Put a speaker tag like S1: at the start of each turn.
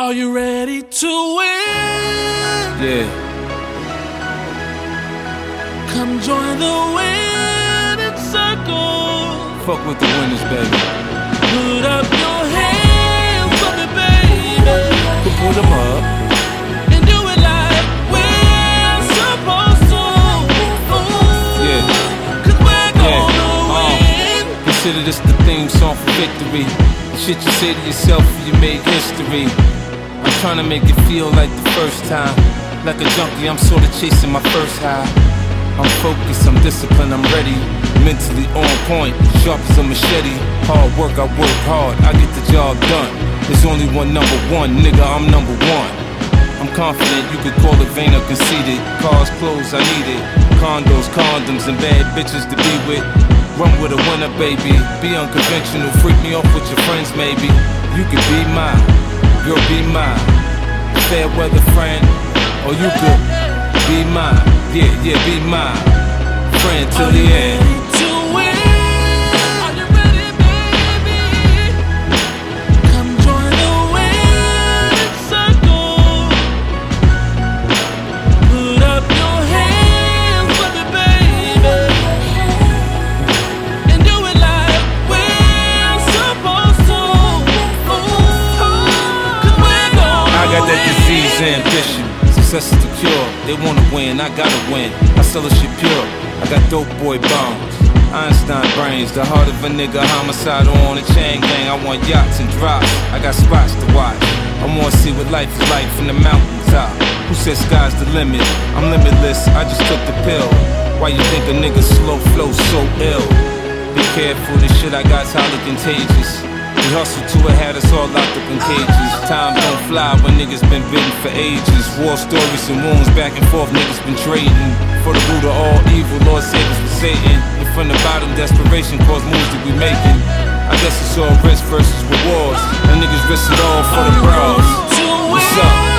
S1: Are you ready to win?
S2: Yeah.
S1: Come join the winning circle.
S2: Fuck with the winners, baby.
S1: Put up your hands for me, baby.
S2: Put them up.
S1: And do it like we're supposed to.
S2: Yeah.
S1: 'Cause we're gonna win.
S2: Consider this the theme song for victory. The shit you say to yourself when you make history. I'm trying to make it feel like the first time. Like a junkie, I'm sorta chasing my first high. I'm focused, I'm disciplined, I'm ready. Mentally on point, sharp as a machete. Hard work, I work hard, I get the job done. There's only one number one, nigga, I'm number one. I'm confident, you could call it vain or conceited. Cars, clothes, I need it. Condos, condoms, and bad bitches to be with. Run with a winner, baby. Be unconventional, freak me off with your friends, maybe. You could be mine, girl, be mine. Fair weather friend, or you could be mine. Yeah, be mine. Friend till the end. Ambition, success is the cure. They wanna win, I gotta win. I sell a shit pure. I got dope boy bombs, Einstein brains. The heart of a nigga, homicidal on a chain gang. I want yachts and drops. I got spots to watch. I wanna see what life is like from the mountaintop. Who said sky's the limit? I'm limitless. I just took the pill. Why you think a nigga slow flow so ill? Be careful, this shit I got's highly contagious. We hustle to it, had us all locked up in cages. Time don't fly when niggas been bitten for ages. War stories and wounds back and forth, niggas been trading. For the root of all evil, Lord save us from Satan. And from the bottom, desperation caused moves that we making. I guess it's all risk versus rewards. And niggas risk it all for the bros. What's up?